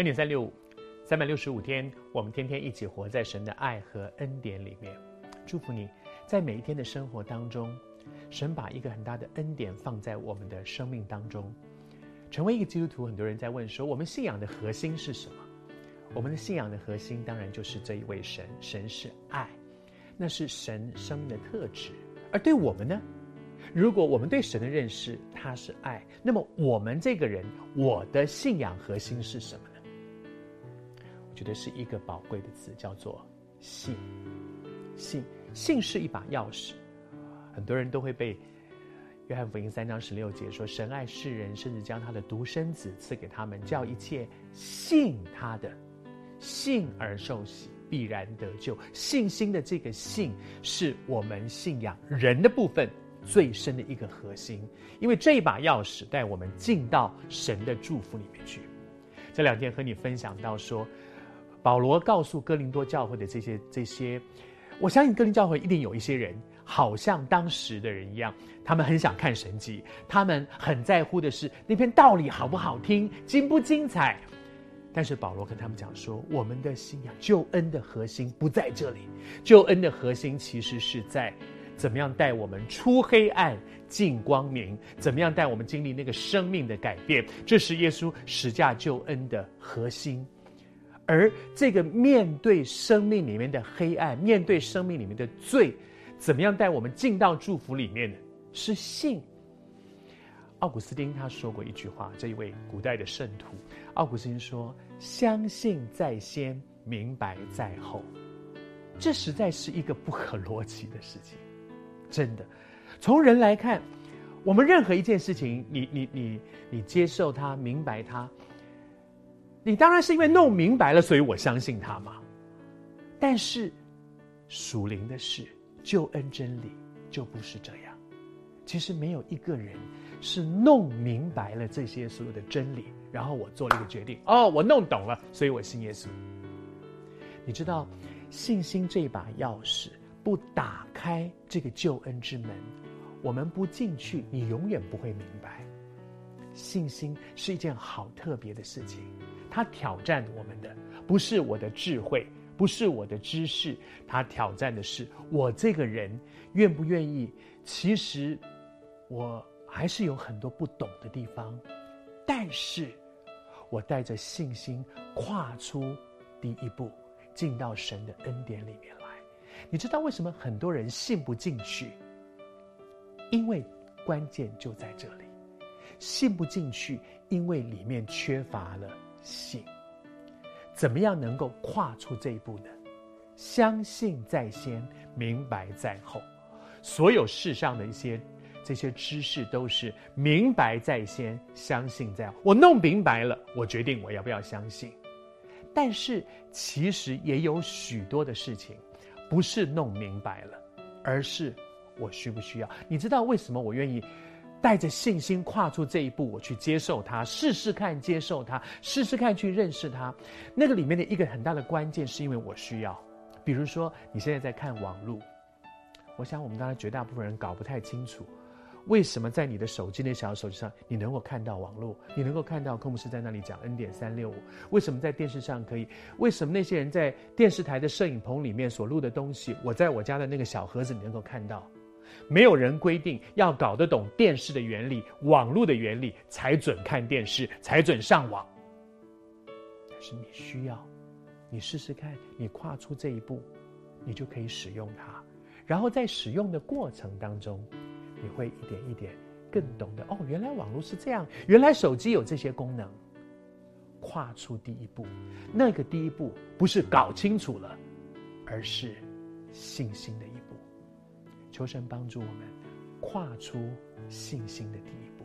点365 365天，我们天天一起活在神的爱和恩典里面。祝福你在每一天的生活当中，神把一个很大的恩典放在我们的生命当中。成为一个基督徒，很多人在问说，我们信仰的核心是什么？我们的信仰的核心当然就是这一位神，神是爱，那是神生命的特质。而对我们呢，如果我们对神的认识他是爱，那么我们这个人，我的信仰核心是什么呢？我觉得是一个宝贵的词，叫做信。信是一把钥匙。很多人都会被约翰福音3章16节说，神爱世人，甚至将他的独生子赐给他们，叫一切信他的，信而受洗，必然得救。信心的这个信是我们信仰人的部分最深的一个核心，因为这一把钥匙带我们进到神的祝福里面去。这2天和你分享到说，保罗告诉哥林多教会的这些，我相信哥林教会一定有一些人好像当时的人一样，他们很想看神迹，他们很在乎的是那篇道理好不好听，精不精彩。但是保罗跟他们讲说，我们的信仰救恩的核心不在这里，救恩的核心其实是在怎么样带我们出黑暗进光明，怎么样带我们经历那个生命的改变，这是耶稣十架救恩的核心。而这个面对生命里面的黑暗，面对生命里面的罪，怎么样带我们进到祝福里面呢？是信。奥古斯丁他说过一句话，这一位古代的圣徒，奥古斯丁说，相信在先，明白在后。这实在是一个不可逻辑的事情，真的。从人来看，我们任何一件事情，你接受它，明白它，你当然是因为弄明白了，所以我相信它嘛。但是属灵的事，救恩真理就不是这样。其实没有一个人是弄明白了这些所有的真理，然后我做了一个决定，我弄懂了，所以我信耶稣。你知道信心这把钥匙不打开这个救恩之门，我们不进去，你永远不会明白。信心是一件好特别的事情，它挑战我们的不是我的智慧，不是我的知识，它挑战的是我这个人愿不愿意。其实我还是有很多不懂的地方，但是我带着信心跨出第一步，进到神的恩典里面来。你知道为什么很多人信不进去？因为关键就在这里，信不进去，因为里面缺乏了信。怎么样能够跨出这一步呢？相信在先，明白在后。所有世上的这些知识都是明白在先，相信在后。我弄明白了，我决定我要不要相信。但是其实也有许多的事情不是弄明白了，而是我需不需要。你知道为什么我愿意带着信心跨出这一步，我去接受它，试试看接受它，试试看去认识它？那个里面的一个很大的关键是因为我需要。比如说你现在在看网络，我想我们当然绝大部分人搞不太清楚，为什么在你的手机那小手机上你能够看到网络，你能够看到科牧师在那里讲恩典365？为什么在电视上可以？为什么那些人在电视台的摄影棚里面所录的东西，我在我家的那个小盒子里能够看到？没有人规定要搞得懂电视的原理、网络的原理才准看电视，才准上网。但是你需要，你试试看，你跨出这一步，你就可以使用它。然后在使用的过程当中，你会一点一点更懂得，原来网络是这样，原来手机有这些功能。跨出第一步，那个第一步不是搞清楚了，而是信心的一步。求神帮助我们跨出信心的第一步。